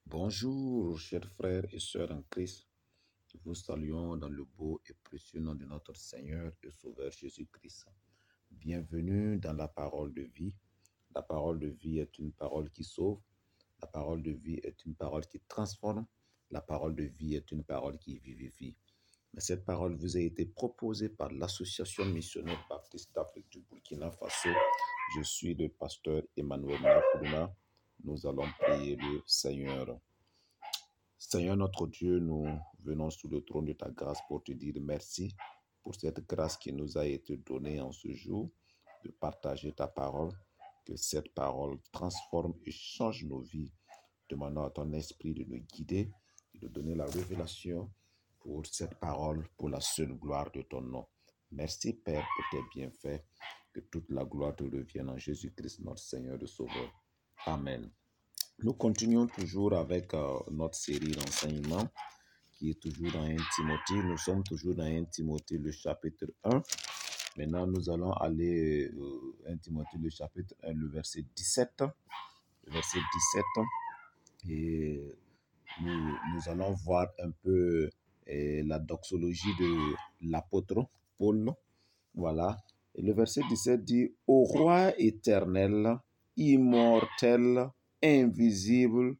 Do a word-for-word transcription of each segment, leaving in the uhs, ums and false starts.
Bonjour, chers frères et sœurs en Christ. Nous vous saluons dans le beau et précieux nom de notre Seigneur et Sauveur Jésus-Christ. Bienvenue dans la parole de vie. La parole de vie est une parole qui sauve. La parole de vie est une parole qui transforme. La parole de vie est une parole qui vivifie. Mais cette parole vous a été proposée par l'Association missionnaire baptiste d'Afrique du Burkina Faso. Je suis le pasteur Emmanuel Nakouna. Nous allons prier le Seigneur. Seigneur notre Dieu, nous venons sous le trône de ta grâce pour te dire merci pour cette grâce qui nous a été donnée en ce jour de partager ta parole, que cette parole transforme et change nos vies. Demandons à ton esprit de nous guider et de donner la révélation pour cette parole, pour la seule gloire de ton nom. Merci Père pour tes bienfaits, que toute la gloire te revienne en Jésus-Christ notre Seigneur et Sauveur. Amen. Nous continuons toujours avec euh, notre série d'enseignements qui est toujours dans un Timothée. Nous sommes toujours dans un Timothée, le chapitre un. Maintenant, nous allons aller euh, un Timothée, le chapitre un, le verset dix-sept. Le verset dix-sept. Et nous, nous allons voir un peu eh, la doxologie de l'apôtre Paul. Voilà. Et le verset dix-sept dit « Au roi éternel, immortel, invisible,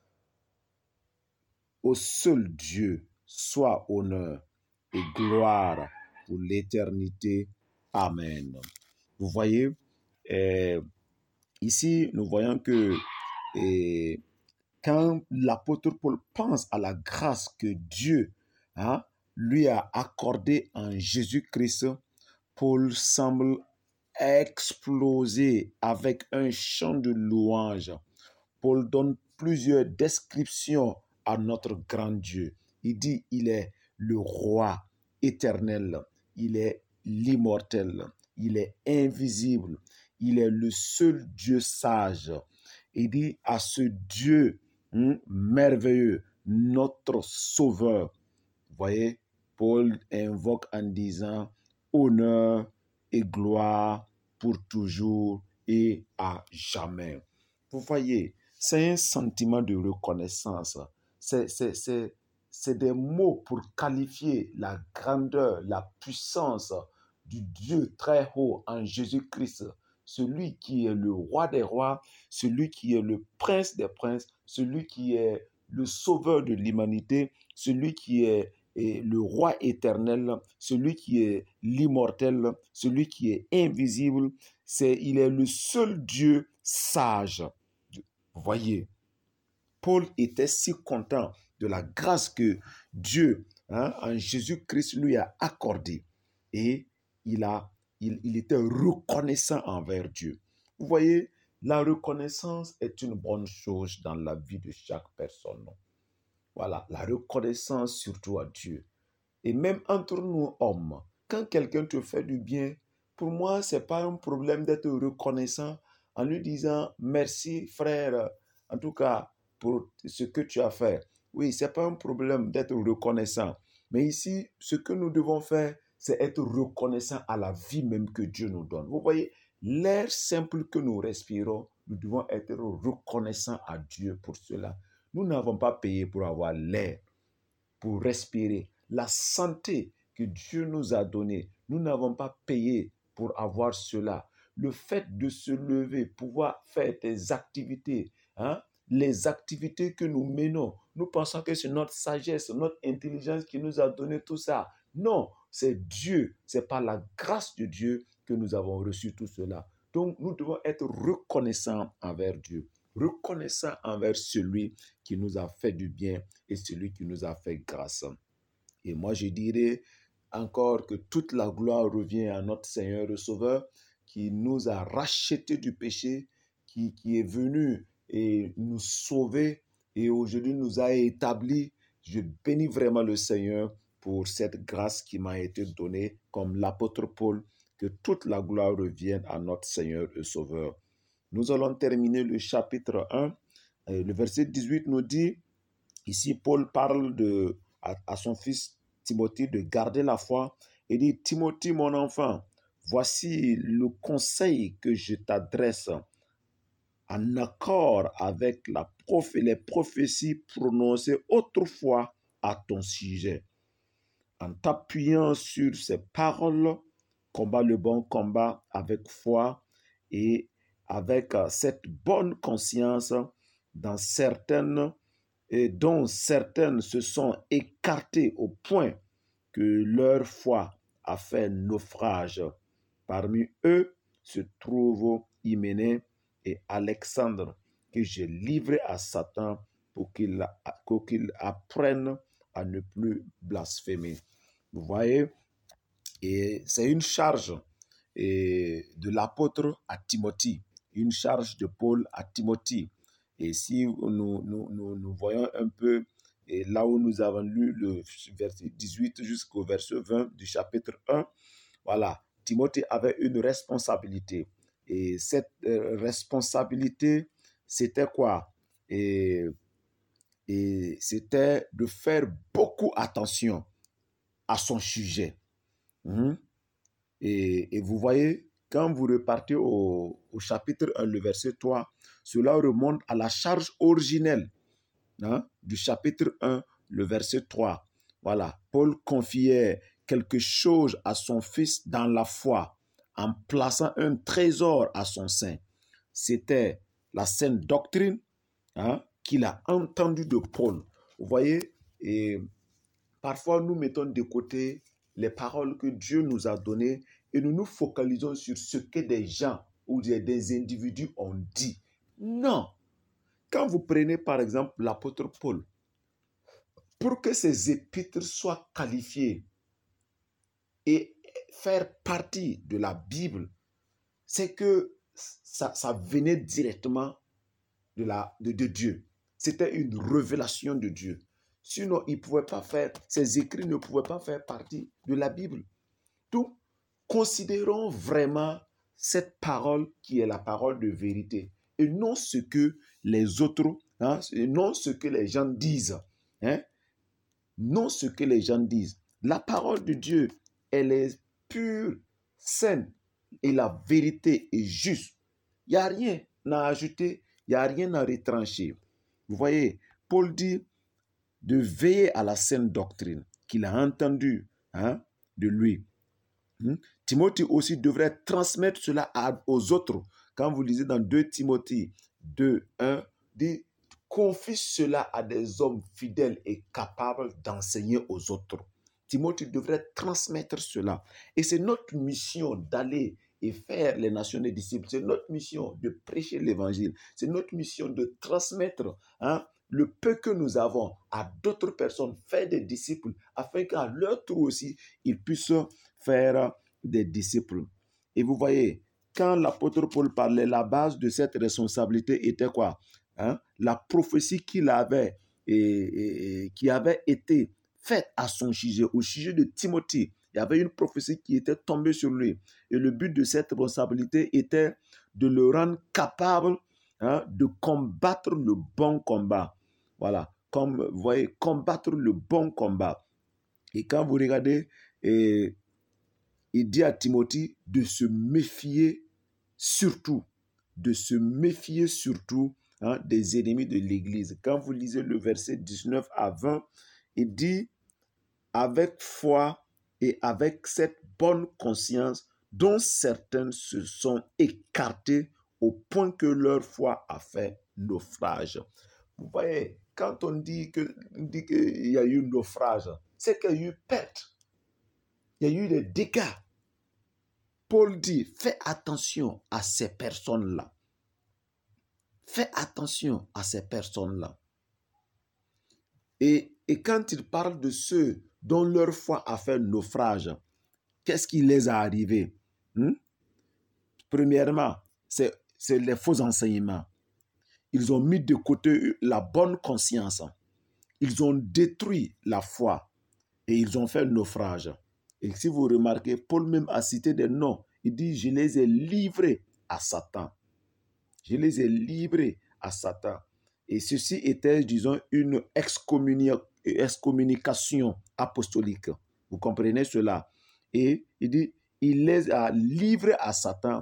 au seul Dieu, soit honneur et gloire pour l'éternité. Amen. » Vous voyez, eh, ici, nous voyons que eh, quand l'apôtre Paul pense à la grâce que Dieu hein, lui a accordée en Jésus-Christ, Paul semble exploser avec un chant de louange. Paul donne plusieurs descriptions à notre grand Dieu. Il dit, il est le roi éternel, il est l'immortel, il est invisible, il est le seul Dieu sage. Il dit à ce Dieu hum, merveilleux, notre sauveur. Vous voyez, Paul invoque en disant honneur et gloire pour toujours et à jamais. Vous voyez, c'est un sentiment de reconnaissance. C'est, c'est, c'est, c'est des mots pour qualifier la grandeur, la puissance du Dieu très haut en Jésus-Christ, celui qui est le roi des rois, celui qui est le prince des princes, celui qui est le sauveur de l'humanité, celui qui est et le roi éternel, celui qui est l'immortel, celui qui est invisible, c'est, il est le seul Dieu sage. Vous voyez, Paul était si content de la grâce que Dieu, hein, en Jésus-Christ, lui a accordée. Et il, a, il, il était reconnaissant envers Dieu. Vous voyez, la reconnaissance est une bonne chose dans la vie de chaque personne. Voilà, la reconnaissance surtout à Dieu. Et même entre nous hommes, quand quelqu'un te fait du bien, pour moi, ce n'est pas un problème d'être reconnaissant en lui disant merci frère, en tout cas pour ce que tu as fait. Oui, ce n'est pas un problème d'être reconnaissant. Mais ici, ce que nous devons faire, c'est être reconnaissant à la vie même que Dieu nous donne. Vous voyez, l'air simple que nous respirons, nous devons être reconnaissants à Dieu pour cela. Nous n'avons pas payé pour avoir l'air, pour respirer. La santé que Dieu nous a donnée, nous n'avons pas payé pour avoir cela. Le fait de se lever, pouvoir faire des activités, hein, les activités que nous menons, nous pensons que c'est notre sagesse, notre intelligence qui nous a donné tout ça. Non, c'est Dieu, c'est par la grâce de Dieu que nous avons reçu tout cela. Donc, nous devons être reconnaissants envers Dieu, reconnaissants envers celui qui nous a fait du bien et celui qui nous a fait grâce. Et moi, je dirais encore que toute la gloire revient à notre Seigneur et Sauveur qui nous a rachetés du péché, qui, qui est venu et nous sauver et aujourd'hui nous a établis. Je bénis vraiment le Seigneur pour cette grâce qui m'a été donnée comme l'apôtre Paul, que toute la gloire revienne à notre Seigneur et Sauveur. Nous allons terminer le chapitre un. Le verset dix-huit nous dit, ici Paul parle de, à, à son fils Timothée de garder la foi et dit, Timothée mon enfant, voici le conseil que je t'adresse en accord avec la prof- les prophéties prononcées autrefois à ton sujet. En t'appuyant sur ces paroles, combat le bon combat avec foi et avec euh, cette bonne conscience dans certaines et dont certaines se sont écartées au point que leur foi a fait naufrage. Parmi eux se trouvent Hyménée et Alexandre, que j'ai livré à Satan pour qu'il pour qu'il apprenne à ne plus blasphémer. Vous voyez, et c'est une charge et, de l'apôtre à Timothée, une charge de Paul à Timothée. Et si nous, nous, nous, nous voyons un peu et là où nous avons lu le verset dix-huit jusqu'au verset vingt du chapitre un, voilà, Timothée avait une responsabilité. Et cette euh, responsabilité, c'était quoi? Et, et c'était de faire beaucoup attention à son sujet. Mmh. Et, et vous voyez, quand vous repartez au, au chapitre un, le verset trois, cela remonte à la charge originelle, hein, du chapitre un, le verset trois. Voilà, Paul confiait quelque chose à son fils dans la foi en plaçant un trésor à son sein. C'était la saine doctrine, hein, qu'il a entendue de Paul. Vous voyez, et parfois nous mettons de côté les paroles que Dieu nous a données et nous nous focalisons sur ce que des gens ou des individus ont dit. Non. Quand vous prenez par exemple l'apôtre Paul, pour que ses épîtres soient qualifiées et faire partie de la Bible, c'est que ça, ça venait directement de, la, de, de Dieu. C'était une révélation de Dieu. Sinon, il pouvait pas faire, ses écrits ne pouvaient pas faire partie de la Bible. Donc, considérons vraiment cette parole qui est la parole de vérité et non ce que les autres, hein, et non ce que les gens disent. Hein, non ce que les gens disent. La parole de Dieu, elle est pure, saine et la vérité est juste. Il n'y a rien à ajouter, il n'y a rien à retrancher. Vous voyez, Paul dit de veiller à la saine doctrine qu'il a entendue, hein, de lui. Hmm? Timothée aussi devrait transmettre cela à, aux autres. Quand vous lisez dans deux Timothée deux, un, dit confie cela à des hommes fidèles et capables d'enseigner aux autres. Timothée devrait transmettre cela. Et c'est notre mission d'aller et faire les nations des disciples. C'est notre mission de prêcher l'évangile. C'est notre mission de transmettre, hein, le peu que nous avons à d'autres personnes, faire des disciples, afin qu'à leur tour aussi, ils puissent faire des disciples. Et vous voyez, quand l'apôtre Paul parlait, la base de cette responsabilité était quoi? Hein? La prophétie qu'il avait et, et, et qui avait été faite à son sujet, au sujet de Timothée. Il y avait une prophétie qui était tombée sur lui. Et le but de cette responsabilité était de le rendre capable, hein, de combattre le bon combat. Voilà, comme vous voyez, combattre le bon combat. Et quand vous regardez, et, il dit à Timothée de se méfier surtout, de se méfier surtout, hein, des ennemis de l'Église. Quand vous lisez le verset dix-neuf à vingt, il dit avec foi et avec cette bonne conscience dont certains se sont écartés au point que leur foi a fait naufrage. Vous voyez, quand on dit que, on dit qu'il y a eu naufrage, c'est qu'il y a eu perte. Il y a eu des dégâts. Paul dit, fais attention à ces personnes-là. Fais attention à ces personnes-là. Et, et quand il parle de ceux dont leur foi a fait naufrage, qu'est-ce qui les a arrivés? hmm? Premièrement, c'est, c'est les faux enseignements. Ils ont mis de côté la bonne conscience. Ils ont détruit la foi et ils ont fait naufrage. Et si vous remarquez, Paul même a cité des noms. Il dit, je les ai livrés à Satan. Je les ai livrés à Satan. Et ceci était, disons, une excommunication apostolique. Vous comprenez cela? Et il dit, il les a livrés à Satan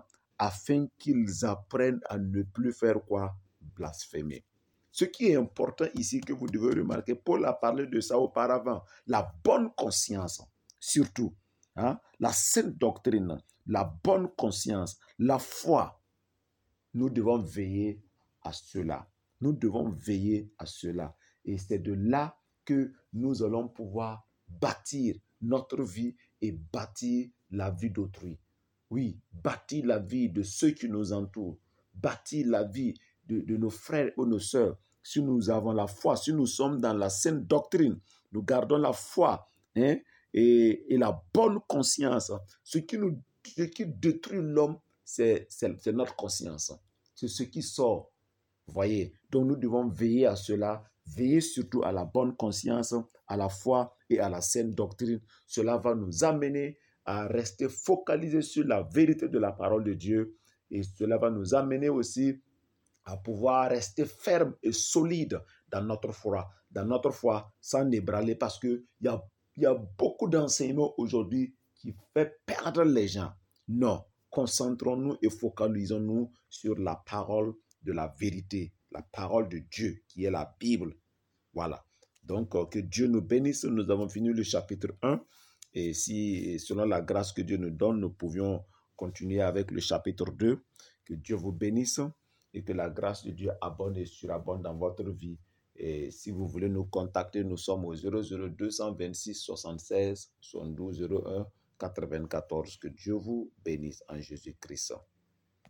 afin qu'ils apprennent à ne plus faire quoi? Blasphémer. Ce qui est important ici que vous devez remarquer, Paul a parlé de ça auparavant, la bonne conscience, surtout, hein, la sainte doctrine, la bonne conscience, la foi. Nous devons veiller à cela. Nous devons veiller à cela. Et c'est de là que nous allons pouvoir bâtir notre vie et bâtir la vie d'autrui. Oui, bâtir la vie de ceux qui nous entourent, bâtir la vie de, de nos frères ou nos sœurs. Si nous avons la foi, si nous sommes dans la sainte doctrine, nous gardons la foi, hein, et, et la bonne conscience. Ce qui, nous, ce qui détruit l'homme, c'est, c'est, c'est notre conscience. C'est ce qui sort. Vous voyez, donc nous devons veiller à cela, veiller surtout à la bonne conscience, à la foi et à la saine doctrine. Cela va nous amener à rester focalisés sur la vérité de la parole de Dieu, et cela va nous amener aussi à pouvoir rester ferme et solide dans notre foi, dans notre foi sans ébranler, parce qu'il y a, y a beaucoup d'enseignements aujourd'hui qui fait perdre les gens. Non, concentrons-nous et focalisons-nous sur la parole de la vérité, la parole de Dieu qui est la Bible. Voilà. Donc, euh, que Dieu nous bénisse. Nous avons fini le chapitre un. Et si, selon la grâce que Dieu nous donne, nous pouvions continuer avec le chapitre deux. Que Dieu vous bénisse et que la grâce de Dieu abonde et surabonde dans votre vie. Et si vous voulez nous contacter, nous sommes au zéro zéro deux cent vingt-six soixante-seize soixante-douze zéro un quatre-vingt-quatorze. Que Dieu vous bénisse en Jésus-Christ.